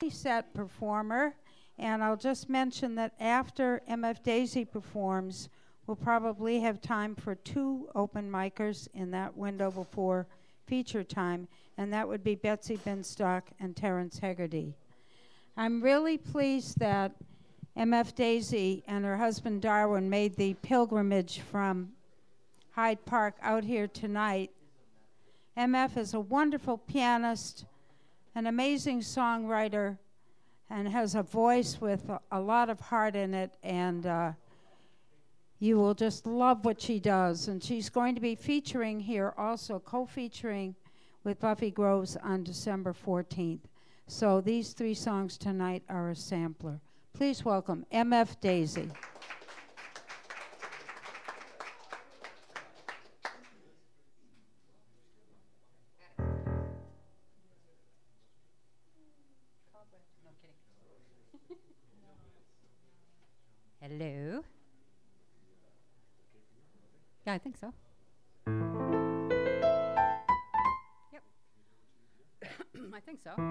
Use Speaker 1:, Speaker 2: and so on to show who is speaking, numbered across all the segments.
Speaker 1: heavy set performer, and I'll just mention that after MF Daisy performs, we'll probably have time for 2 open micers in that window before feature time, and that would be Betsy Binstock and Terrence Hegarty. I'm really pleased that MF Daisy and her husband Darwin made the pilgrimage from Hyde Park out here tonight. MF is a wonderful pianist, an amazing songwriter, and has a voice with a lot of heart in it, and you will just love what she does. And she's going to be featuring here also, co-featuring with Buffy Groves on December 14th. So these 3 songs tonight are a sampler. Please welcome MF Daisy.
Speaker 2: Hello. Yeah, I think so. Yep. I think so.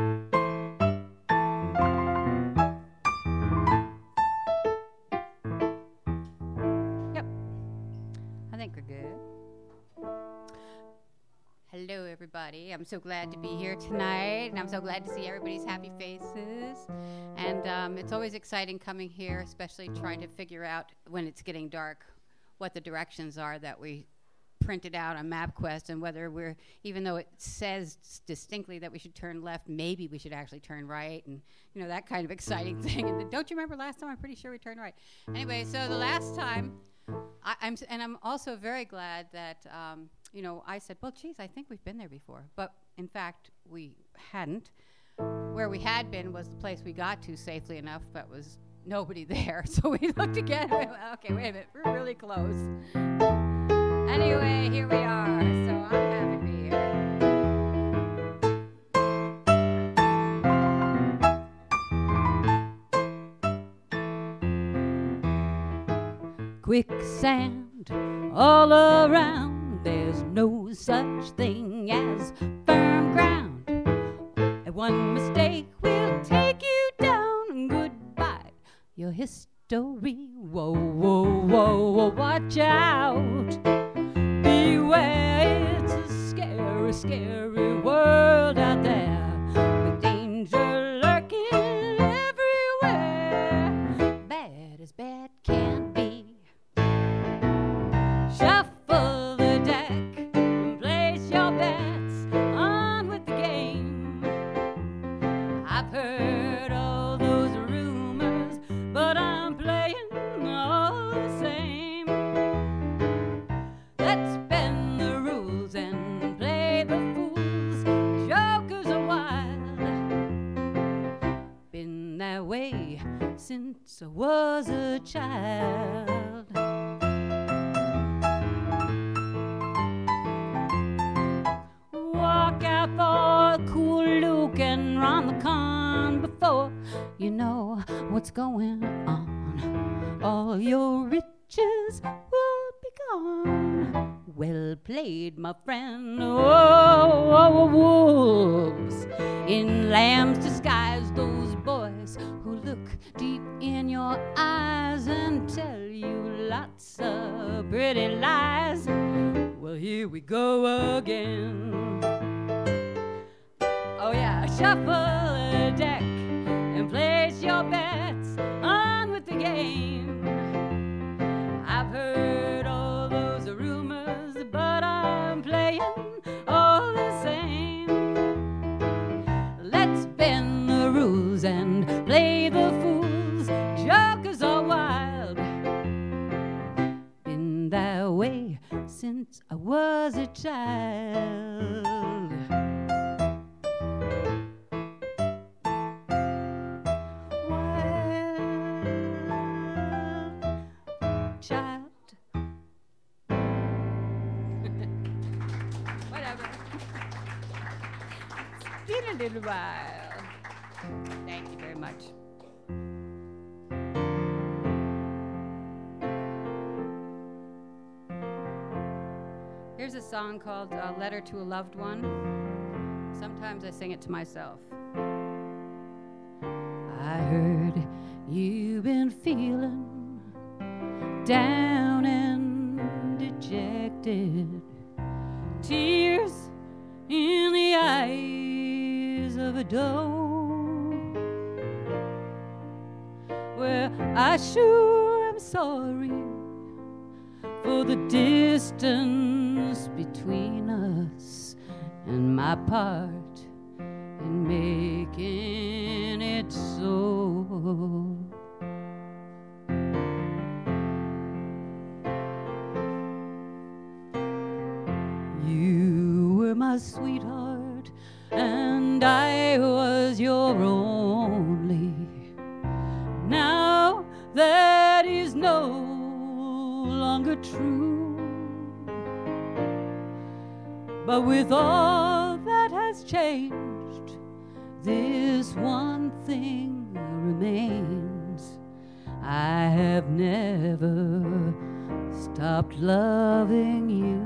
Speaker 2: Yep. I think we're good. Hello, everybody. I'm so glad to be here tonight, and I'm so glad to see everybody's happy faces. And it's always exciting coming here, especially trying to figure out when it's getting dark what the directions are that we printed out on MapQuest, and whether we're, even though it says distinctly that we should turn left, maybe we should actually turn right, and you know, that kind of exciting thing. And don't you remember last time? I'm pretty sure we turned right. Anyway, so the last time, I'm also very glad that you know, I said, well, geez, I think we've been there before, but in fact we hadn't. Where we had been was the place we got to safely enough, but was nobody there. So we looked again and went, okay, wait a minute, we're really close. Anyway, here we are, so I'm happy to be here. Quicksand all around, there's no such thing as firm ground. One mistake will take you down. Goodbye, your history. Whoa, whoa, whoa, whoa, watch out. Beware, it's a scary, scary world out there, with danger lurking everywhere. Bad as bad can be. Shuffle the deck and place your bets. On with the game. I've heard all those rumors, but I'm playing all the same. Let's bend the rules and play the fools. Jokers are wild. Been that way since I was a child. Walk out for a cool look and run the con before you know what's going on. All your riches will be gone. Well played, my friend. Oh, wolves in lamb's disguise, those boys who look deep in your eyes and tell you lots of pretty lies. Well, here we go again. Oh yeah, shuffle the deck and place your bets. On with the game. I've heard all those rumors, but I'm playing all the same. Let's bend the rules and play the fools. Jokers are wild. Been that way since I was a child. A little while. Thank you very much. Here's a song called Letter to a Loved One. Sometimes I sing it to myself. feeling down and dejected, tears in the eyes of a doe. Well, I sure am sorry for the distance between us and my part in making it so. You were my sweetheart and I was your only. Now that is no longer true, but with all that has changed, this one thing remains: I have never stopped loving you.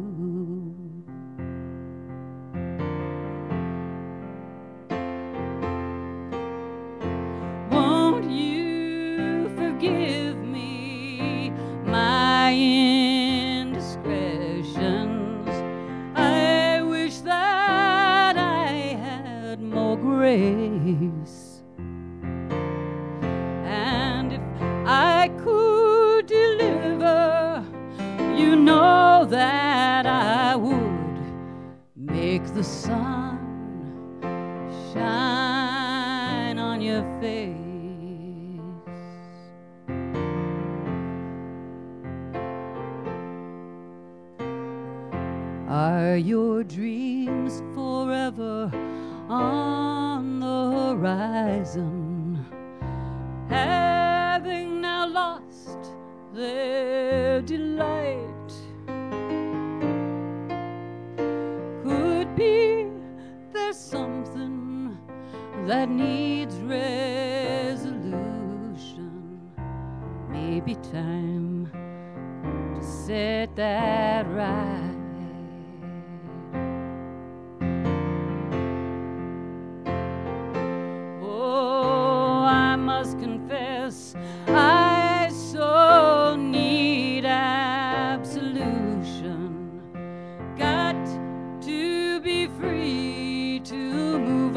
Speaker 2: Won't you forgive me my indiscretions? I wish that I had more grace, and if I could deliver, you know that I would make the sun shine on your face. Are your dreams forever on the horizon, having now lost their delight? Could be there's something that needs resolution, maybe time to set that right. Confess, I so need absolution. Got to be free to move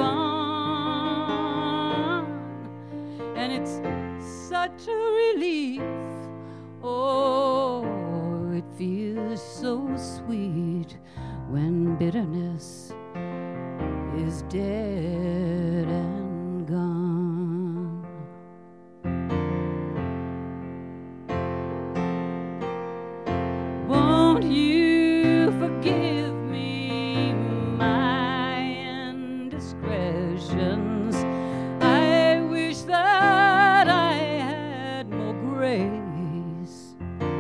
Speaker 2: on, and it's such a relief. Oh, it feels so sweet when bitterness is dead and gone. You forgive me my indiscretions. I wish that I had more grace,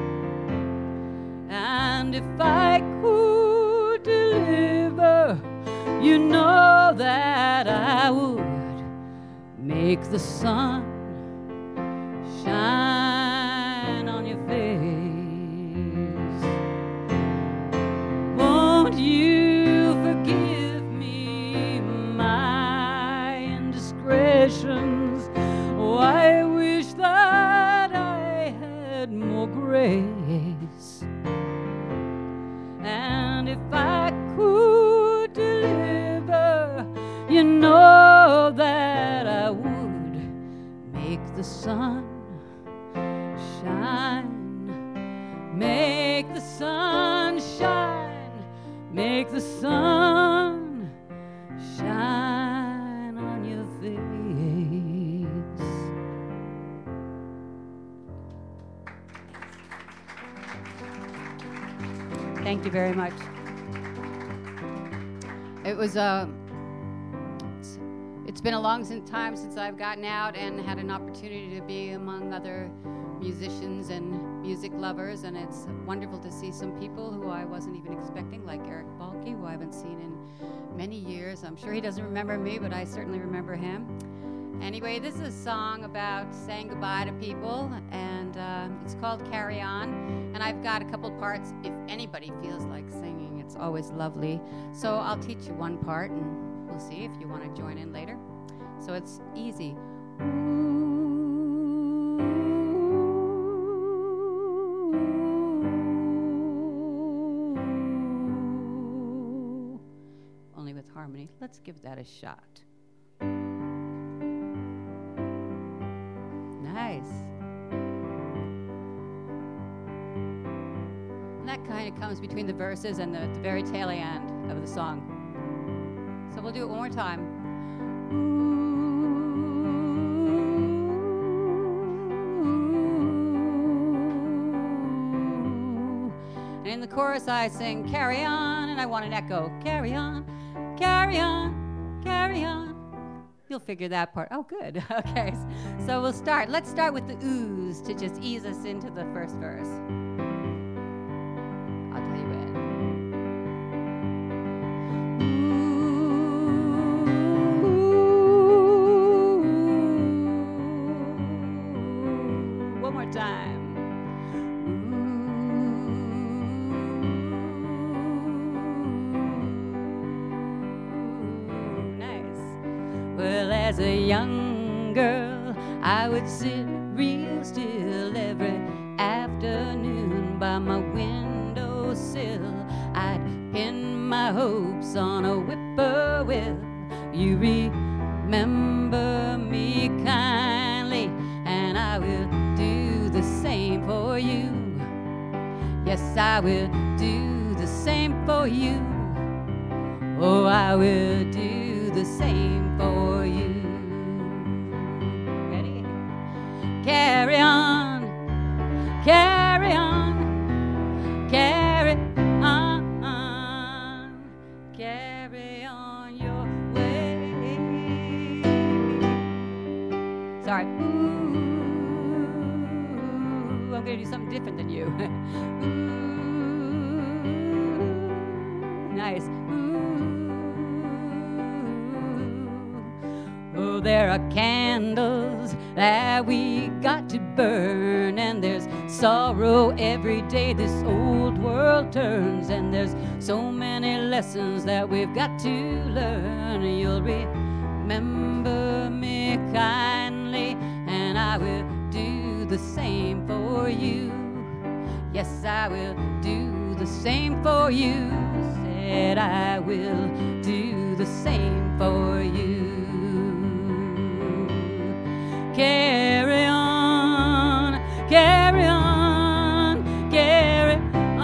Speaker 2: and if I could deliver, you know that I would make the sun shine on your face. You forgive me my indiscretions. Oh, I wish that I had more grace, and if I could deliver, you know that I would make the sun shine, make the sun shine. Make the sun shine on your face. Thank you very much. It was it's been a long time since I've gotten out and had an opportunity to be among other musicians and music lovers, and it's wonderful to see some people who I wasn't even expecting, like Eric Balke, who I haven't seen in many years. I'm sure he doesn't remember me, but I certainly remember him. Anyway, this is a song about saying goodbye to people, and it's called Carry On, and I've got a couple parts. If anybody feels like singing, it's always lovely. So I'll teach you one part, and we'll see if you want to join in later. So it's easy. Ooh. let's give that a shot. Nice. And that kind of comes between the verses and the very tail end of the song. So we'll do it one more time. And in the chorus I sing, carry on, and I want an echo. Carry on, carry on, carry on. You'll figure that part. Oh, good. Okay, so we'll start. Let's start with the oohs to just ease us into the first verse. I'll tell you when. Ooh. One more time. Well, as a young girl, I would sit real still every afternoon by my windowsill. I'd pin my hopes on a whippoorwill. You remember me kindly, and I will do the same for you. Yes, I will do the same for you. Oh, I will do the same for you. Ready? Carry on, carry on, carry on, carry on your way. Sorry. Ooh, I'm gonna do something different than you. Ooh, nice. Oh, there are candles that we got to burn, and there's sorrow every day this old world turns, and there's so many lessons that we've got to learn. You'll remember me kindly, and I will do the same for you. Yes, I will do the same for you. Said I will do the same for you. Carry on, carry on, carry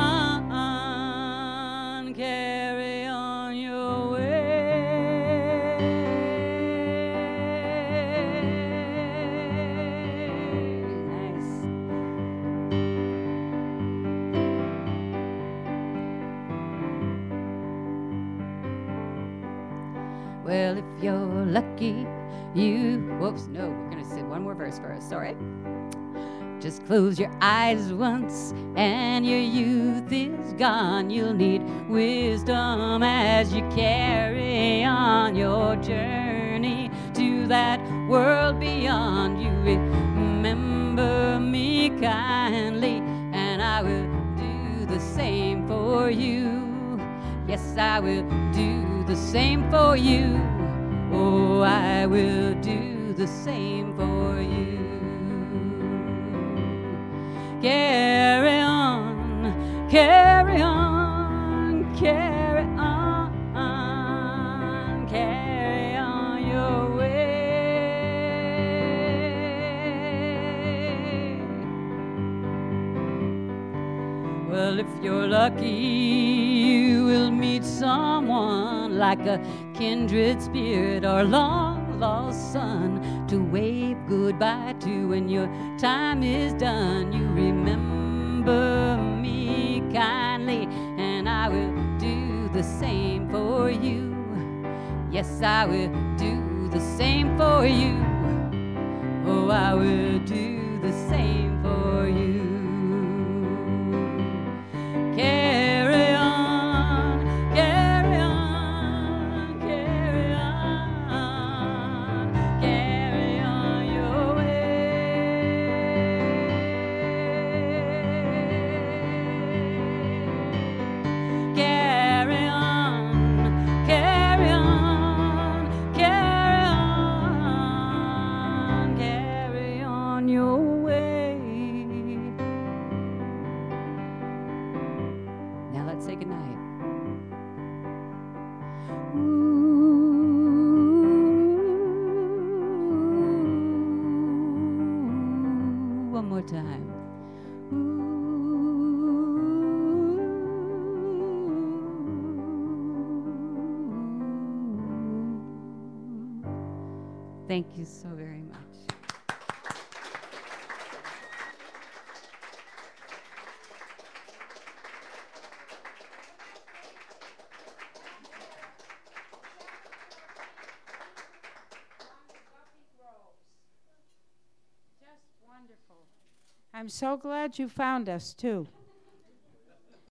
Speaker 2: on, carry on your way. Nice. Well, if you're lucky, whoops, no, we're going to sing one more verse first, sorry. Just close your eyes once and your youth is gone. You'll need wisdom as you carry on your journey to that world beyond. You remember me kindly, and I will do the same for you. Yes, I will do the same for you. Oh, I will do the same for you. Carry on, carry on, carry on, carry on your way. Well, if you're lucky, you will meet someone like a kindred spirit or long-lost son to wave goodbye to when your time is done. You remember me kindly, and I will do the same for you. Yes, I will do the same for you. Oh, I will do the same for you. Carry on, carry on, carry on, carry on your way. Carry on, carry on, carry on, carry on your way. time. Thank you so very much.
Speaker 1: I'm so glad you found us, too.